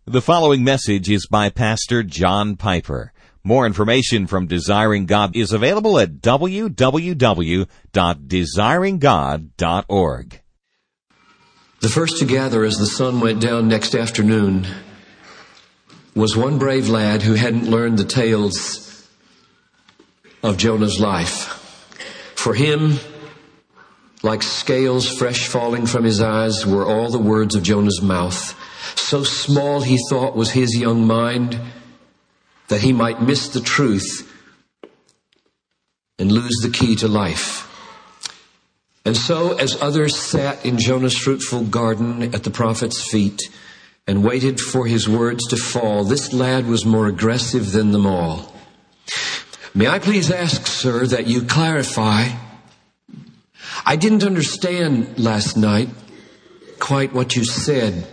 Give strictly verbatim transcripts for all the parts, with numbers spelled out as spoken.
The following message is by Pastor John Piper. More information from Desiring God is available at w w w dot desiring god dot org. The first to gather as the sun went down next afternoon was one brave lad who hadn't learned the tales of Jonah's life. For him, like scales fresh falling from his eyes, were all the words of Jonah's mouth. So small he thought was his young mind that he might miss the truth and lose the key to life. And so, as others sat in Jonah's fruitful garden at the prophet's feet and waited for his words to fall, this lad was more aggressive than them all. May I please ask, sir, that you clarify? I didn't understand last night quite what you said.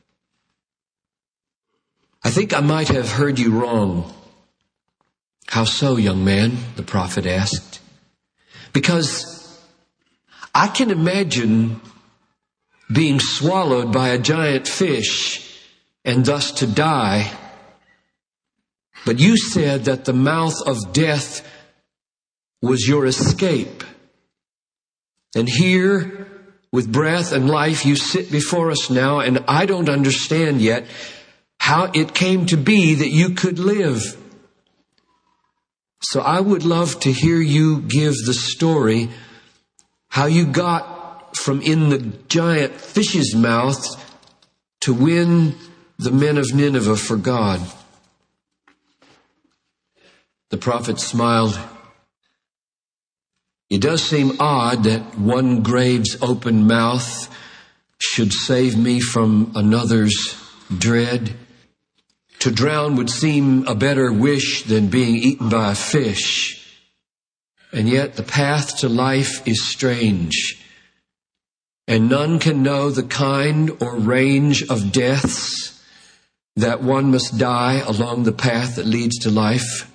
I think I might have heard you wrong. How so, young man? The prophet asked. Because I can imagine being swallowed by a giant fish and thus to die. But you said that the mouth of death was your escape. And here, with breath and life, you sit before us now, and I don't understand yet how it came to be that you could live. So I would love to hear you give the story, how you got from in the giant fish's mouth to win the men of Nineveh for God. The prophet smiled. It does seem odd that one grave's open mouth should save me from another's dread. To drown would seem a better wish than being eaten by a fish. And yet the path to life is strange, and none can know the kind or range of deaths that one must die along the path that leads to life.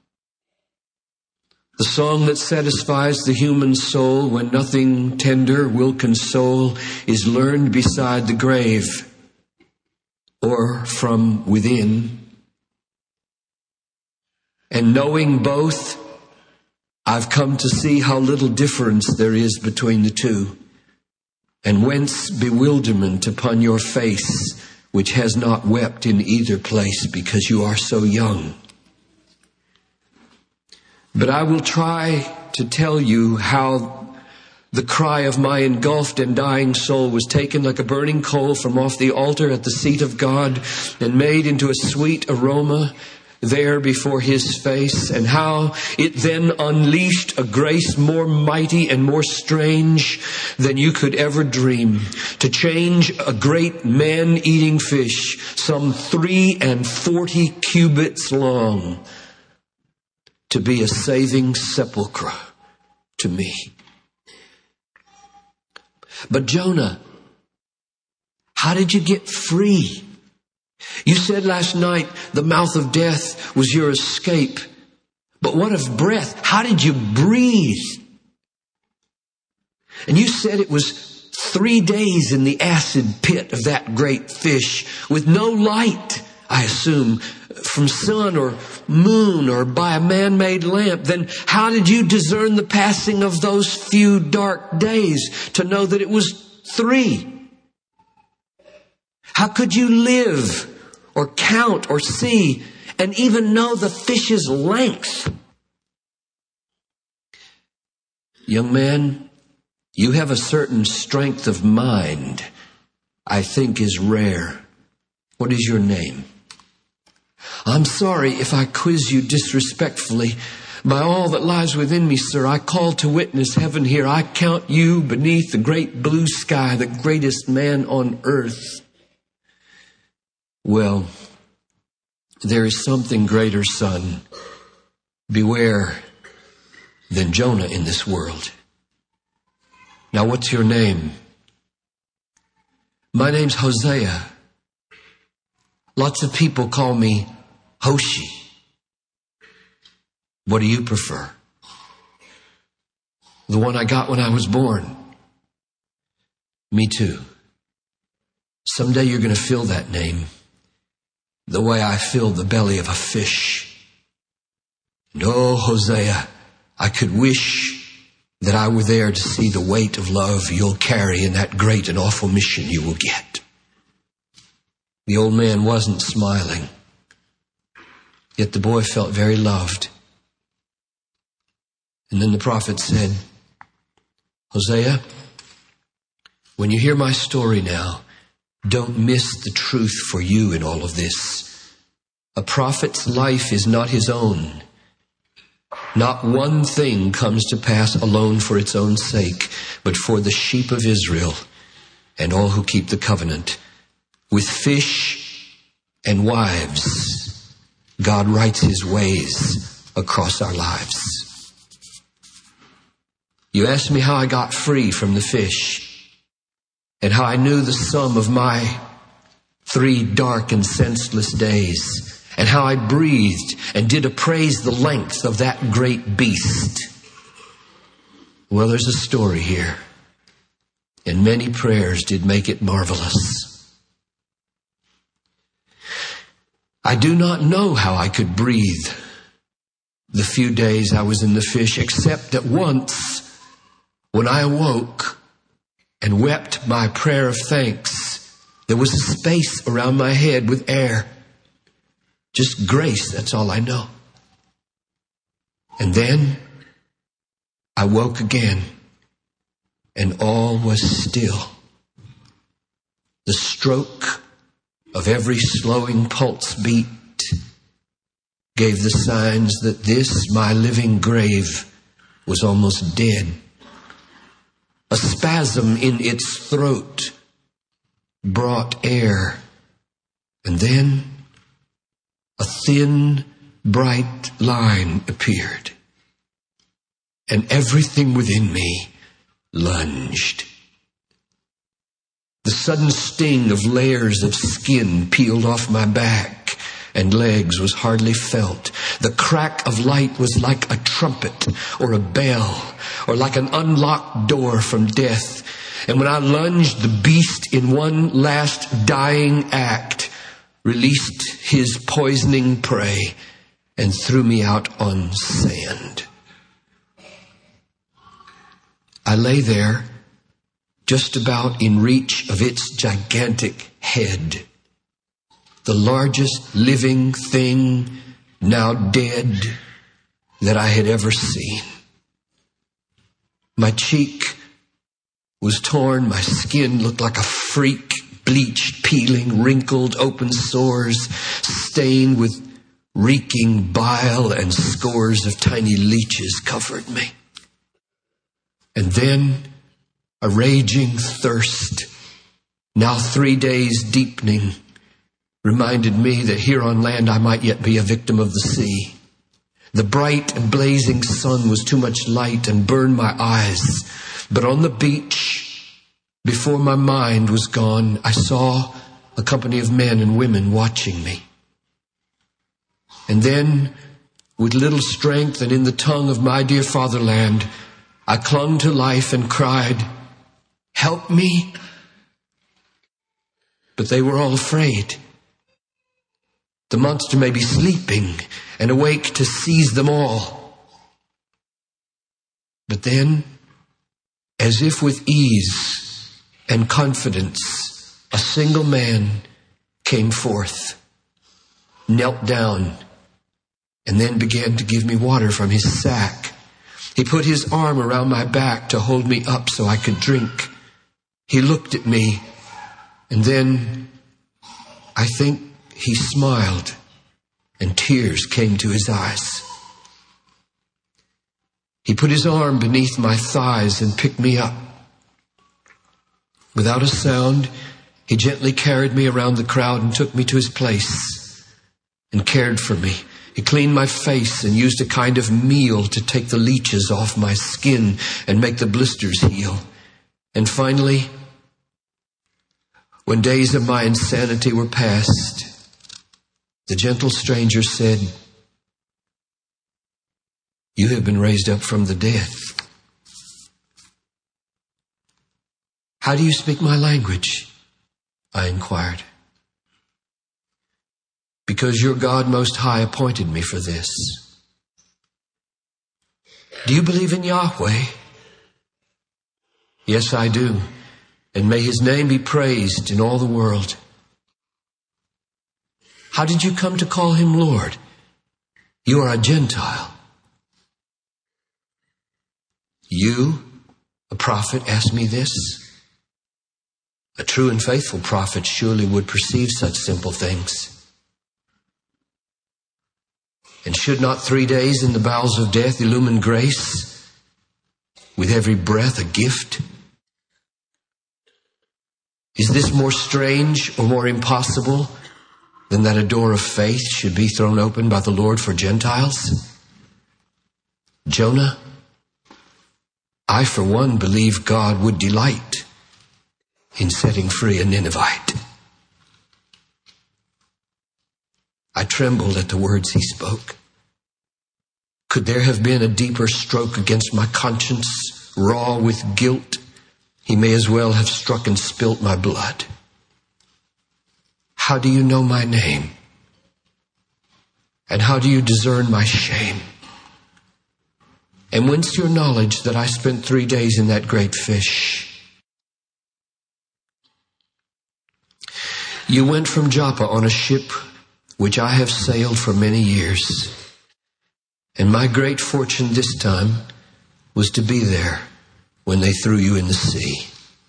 The song that satisfies the human soul when nothing tender will console is learned beside the grave or from within. And knowing both, I've come to see how little difference there is between the two, and whence bewilderment upon your face, which has not wept in either place because you are so young. But I will try to tell you how the cry of my engulfed and dying soul was taken like a burning coal from off the altar at the seat of God and made into a sweet aroma there before His face, and how it then unleashed a grace more mighty and more strange than you could ever dream, to change a great man-eating fish, some three and forty cubits long, to be a saving sepulchre to me. But Jonah, how did you get free? You said last night the mouth of death was your escape. But what of breath? How did you breathe? And you said it was three days in the acid pit of that great fish with no light, I assume, from sun or moon or by a man-made lamp. Then how did you discern the passing of those few dark days to know that it was three? How could you live or count or see and even know the fish's length? Young man, you have a certain strength of mind I think is rare. What is your name? I'm sorry if I quiz you disrespectfully. By all that lies within me, sir, I call to witness heaven here. I count you beneath the great blue sky, the greatest man on earth. Well, there is something greater, son, beware, than Jonah in this world. Now, what's your name? My name's Hosea. Lots of people call me Hoshi. What do you prefer? The one I got when I was born. Me too. Someday you're going to fill that name. the way I filled the belly of a fish. No, Hosea, I could wish that I were there to see the weight of love you'll carry in that great and awful mission you will get. The old man wasn't smiling, yet the boy felt very loved. And then the prophet said, Hosea, when you hear my story now, don't miss the truth for you in all of this. A prophet's life is not his own. Not one thing comes to pass alone for its own sake, but for the sheep of Israel and all who keep the covenant. With fish and wives, God writes his ways across our lives. You asked me how I got free from the fish and how I knew the sum of my three dark and senseless days, and how I breathed and did appraise the length of that great beast. Well, there's a story here, and many prayers did make it marvelous. I do not know how I could breathe the few days I was in the fish, except that once, when I awoke and wept my prayer of thanks, there was a space around my head with air. Just grace, that's all I know. And then I woke again, and all was still. The stroke of every slowing pulse beat gave the signs that this, my living grave, was almost dead. A spasm in its throat brought air, and then a thin, bright line appeared, and everything within me lunged. The sudden sting of layers of skin peeled off my back and legs was hardly felt. The crack of light was like a trumpet or a bell, or like an unlocked door from death. And when I lunged, the beast, in one last dying act, released his poisoning prey and threw me out on sand. I lay there, just about in reach of its gigantic head, the largest living thing, now dead, that I had ever seen. My cheek was torn, my skin looked like a freak, bleached, peeling, wrinkled, open sores, stained with reeking bile, and scores of tiny leeches covered me. And then a raging thirst, now three days deepening, reminded me that here on land I might yet be a victim of the sea. The bright and blazing sun was too much light and burned my eyes. But on the beach, before my mind was gone, I saw a company of men and women watching me. And then, with little strength and in the tongue of my dear fatherland, I clung to life and cried, "Help me!" But they were all afraid. The monster may be sleeping and awake to seize them all. But then, as if with ease and confidence, a single man came forth, knelt down, and then began to give me water from his sack. He put his arm around my back to hold me up so I could drink. He looked at me, and then I think he smiled, and tears came to his eyes. He put his arm beneath my thighs and picked me up. Without a sound, he gently carried me around the crowd and took me to his place and cared for me. He cleaned my face and used a kind of meal to take the leeches off my skin and make the blisters heal. And finally, when days of my insanity were past, the gentle stranger said, "You have been raised up from the dead. How do you speak my language?" I inquired. because your God Most High appointed me for this. Do you believe in Yahweh? Yes, I do. And may His name be praised in all the world. How did you come to call Him Lord? You are a Gentile. You, a prophet, ask me this? A true and faithful prophet surely would perceive such simple things. And should not three days in the bowels of death illumine grace, with every breath a gift? Is this more strange or more impossible than that a door of faith should be thrown open by the Lord for Gentiles? Jonah, I for one believe God would delight in setting free a Ninevite. I trembled at the words he spoke. Could there have been a deeper stroke against my conscience, raw with guilt? He may as well have struck and spilt my blood. How do you know my name? And how do you discern my shame? And whence your knowledge that I spent three days in that great fish? You went from Joppa on a ship which I have sailed for many years. And my great fortune this time was to be there when they threw you in the sea.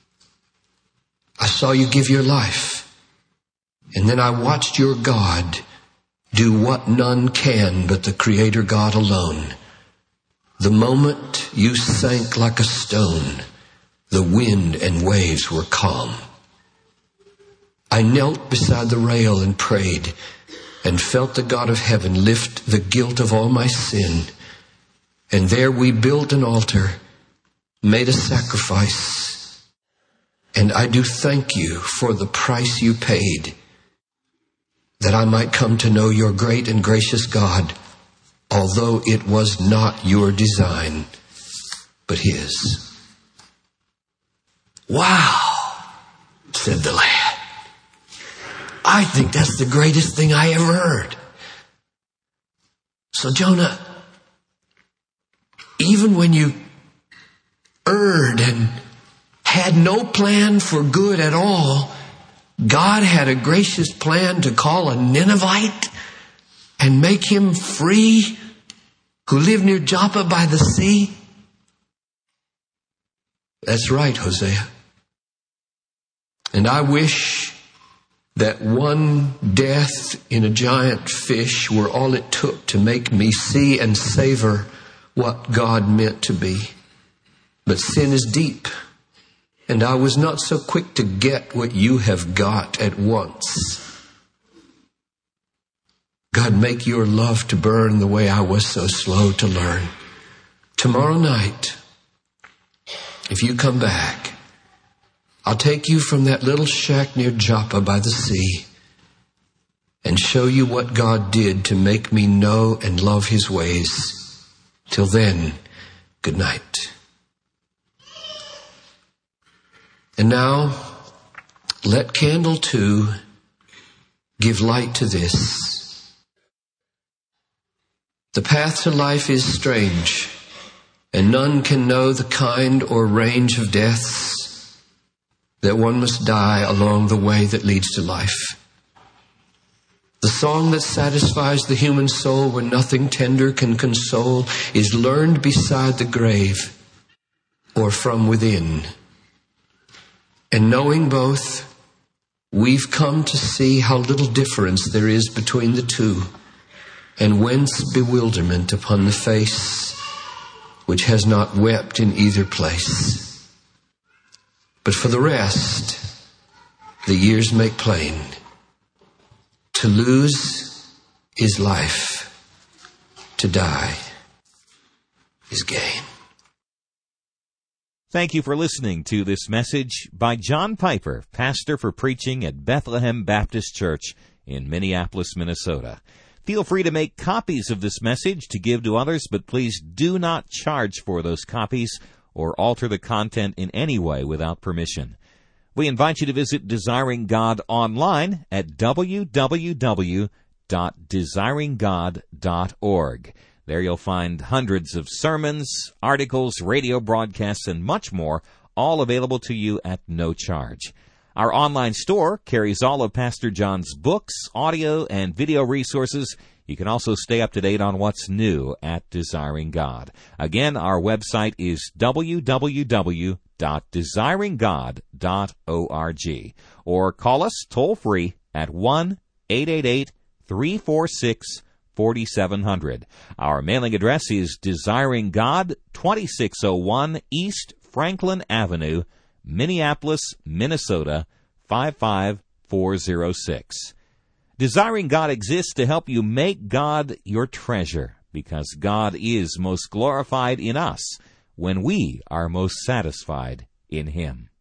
I saw you give your life, and then I watched your God do what none can but the Creator God alone. The moment you sank like a stone, the wind and waves were calm. I knelt beside the rail and prayed, and felt the God of heaven lift the guilt of all my sin. And there we built an altar, made a sacrifice, and I do thank you for the price you paid, that I might come to know your great and gracious God, although it was not your design, but His. Wow, said the lad. I think that's the greatest thing I ever heard. So Jonah, even when you erred and had no plan for good at all, God had a gracious plan to call a Ninevite and make him free, who lived near Joppa by the sea? That's right, Hosea. And I wish that one death in a giant fish were all it took to make me see and savor what God meant to be. But sin is deep, and I was not so quick to get what you have got at once. God, make your love to burn the way I was so slow to learn. Tomorrow night, if you come back, I'll take you from that little shack near Joppa by the sea and show you what God did to make me know and love His ways. Till then, good night. And now, let candle two give light to this. The path to life is strange, and none can know the kind or range of deaths that one must die along the way that leads to life. The song that satisfies the human soul when nothing tender can console is learned beside the grave or from within. And knowing both, we've come to see how little difference there is between the two, and whence bewilderment upon the face which has not wept in either place. But for the rest, the years make plain. To lose is life. To die is gain. Thank you for listening to this message by John Piper, pastor for preaching at Bethlehem Baptist Church in Minneapolis, Minnesota. Feel free to make copies of this message to give to others, but please do not charge for those copies or alter the content in any way without permission. We invite you to visit Desiring God online at w w w dot desiring god dot org. There you'll find hundreds of sermons, articles, radio broadcasts, and much more, all available to you at no charge. Our online store carries all of Pastor John's books, audio, and video resources. You can also stay up to date on what's new at Desiring God. Again, our website is w w w dot desiring god dot org, or call us toll-free at one eight eight eight, three four six, four seven zero zero. Our mailing address is Desiring God, twenty-six oh one East Franklin Avenue, Minneapolis, Minnesota, five five four zero six. Desiring God exists to help you make God your treasure, because God is most glorified in us when we are most satisfied in Him.